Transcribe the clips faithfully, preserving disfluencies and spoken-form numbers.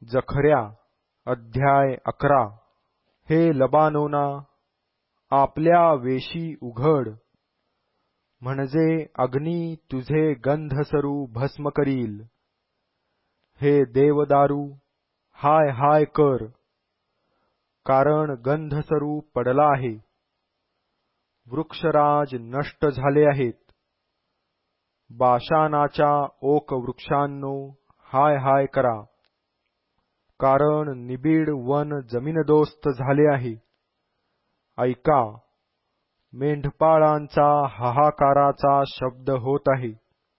जखऱ्या अध्याय अकरा। हे लबानोना, आपल्या वेशी उघड, म्हणजे अग्नी तुझे गंधसरू भस्म करील। हे देवदारू, हाय हाय कर, कारण गंधसरू पडला आहे। वृक्षराज नष्ट झाले आहेत। बाशानाच्या ओक वृक्षांनो, हाय हाय करा, कारण निबिड वन जमीनदोस्त झाले आहे। ऐका, मेंढपाळांचा हाहाकाराचा शब्द होत आहे,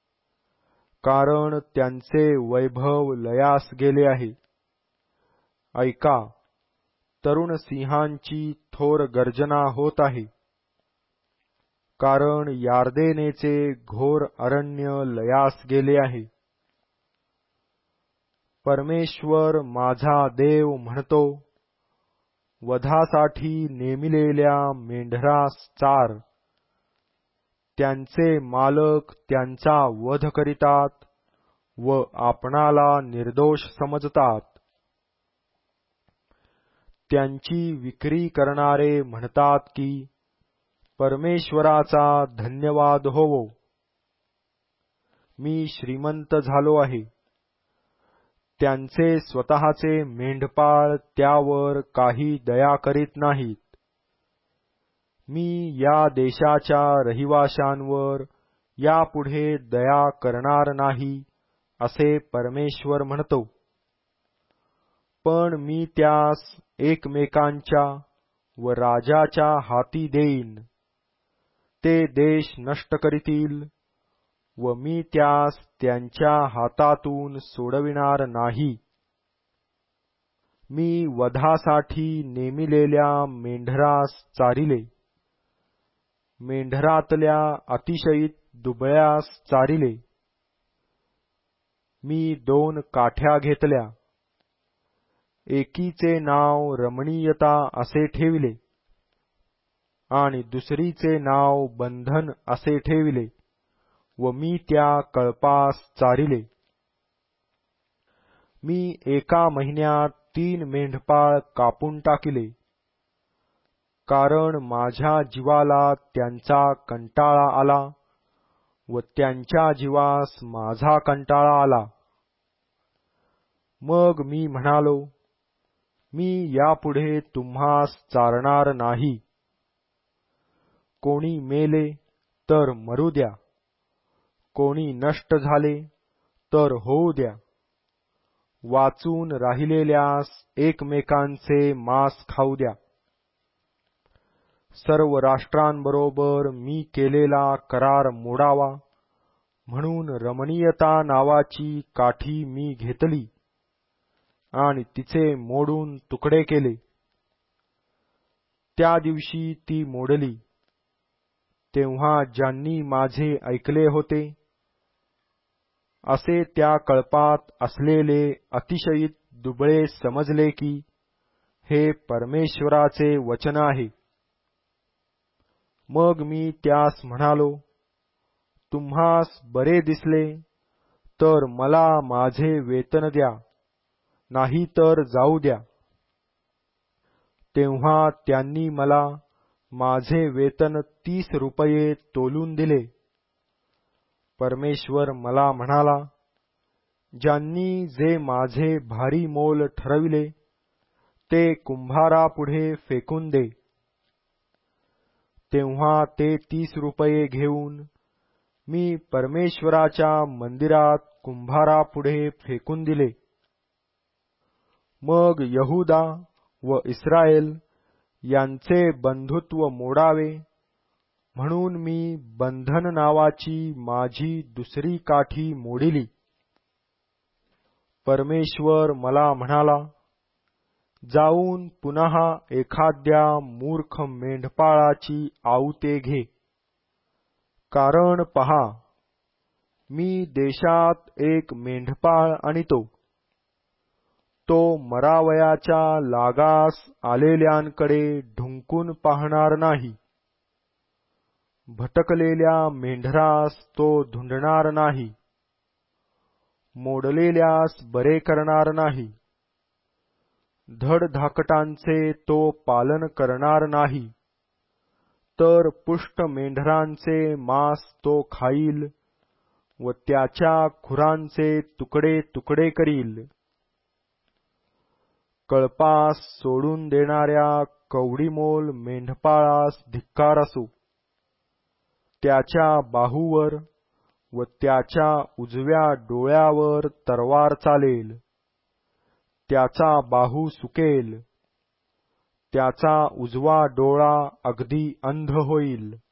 कारण त्यांचे वैभव लयास गेले आहे। ऐका, तरुण सिंहांची थोर गर्जना होत आहे, कारण यार्देनेचे घोर अरण्य लयास गेले आहे। परमेश्वर माझा देव म्हणतो, वधासाठी नेमिलेल्या मेंढरास चार। त्यांचे मालक त्यांचा वध करीतात व आपणाला निर्दोष समजतात। त्यांची विक्री करणारे म्हणतात की, परमेश्वराचा धन्यवाद होवो, मी श्रीमंत झालो आहे। त्यांचे स्वतःचे मेंढपाळ त्यावर काही दया करीत नाहीत। मी या देशाच्या रहिवाशांवर यापुढे दया करणार नाही, असे परमेश्वर म्हणतो। पण मी त्यास एकमेकांच्या व राजाच्या हाती देईन। ते देश नष्ट करीतील व मी त्यास त्यांच्या हातातून सोडविणार नाही। मी वधासाठी नेमिलेल्या मेंढरास चारिले, मेंढरातल्या अतिशयीत दुबळ्यास चारिले। मी दोन काठ्या घेतल्या, एकीचे नाव रमणीयता असे ठेविले आणि दुसरीचे नाव बंधन असे ठेविले, व मी त्या कळपास चारिले। मी एका महिन्यात तीन मेंढपाळ कापून टाकिले, कारण माझ्या जीवाला त्यांचा कंटाळा आला व त्यांच्या जीवास माझा कंटाळा आला। मग मी म्हणालो, मी यापुढे तुम्हास चारणार नाही। कोणी मेले तर मरू द्या, कोणी नष्ट झाले तर होऊ द्या। वाचून राहिलेल्यास एकमेकांचे मांस खाऊ द्या। सर्व राष्ट्रांबरोबर मी केलेला करार मोडावा, म्हणून रमणीयता नावाची काठी मी घेतली आणि तिचे मोडून तुकडे केले। त्या दिवशी ती मोडली, तेव्हा ज्यांनी माझे ऐकले होते, असे त्या कळपात असलेले अतिशयीत दुबळे समजले की, हे परमेश्वराचे वचन आहे। मग मी त्यास म्हणालो, तुम्हास बरे दिसले तर मला माझे वेतन द्या, नाही तर जाऊ द्या। तेव्हा त्यांनी मला माझे वेतन तीस रुपये तोलून दिले। परमेश्वर मला म्हणाला, ज्यांनी जे माझे भारी मोल ठरविले, ते कुंभारापुढे फेकून दे। तेव्हा ते तीस रुपये घेऊन मी परमेश्वराच्या मंदिरात कुंभारापुढे फेकून दिले। मग यहूदा व इस्रायल यांचे बंधुत्व मोडावे, म्हणून मी बंधन नावाची माझी दुसरी काठी मोडिली। परमेश्वर मला म्हणाला, जाऊन पुन्हा एखाद्या मूर्ख मेंढपाळाची आऊते घे, कारण पहा, मी देशात एक मेंढपाळ आणितो। तो मरावयाच्या लागास आलेल्यांकडे ढुंकून पाहणार नाही, भटकलेल्या मेंढरास तो धुंडणार नाही, मोडलेल्यास बरे करणार नाही, धडधाकटांचे तो पालन करणार नाही, तर पुष्ट मेंढरांचे मांस तो खाईल व त्याच्या खुरांचे तुकडे तुकडे करील. कळपास सोडून देणाऱ्या कवडीमोल मेंढपाळास धिक्कार असो. त्याच्या बाहूवर व त्याच्या उजव्या डोळ्यावर तरवार चालेल. त्याचा बाहू सुकेल, त्याचा उजवा डोळा अगदी अंध होईल.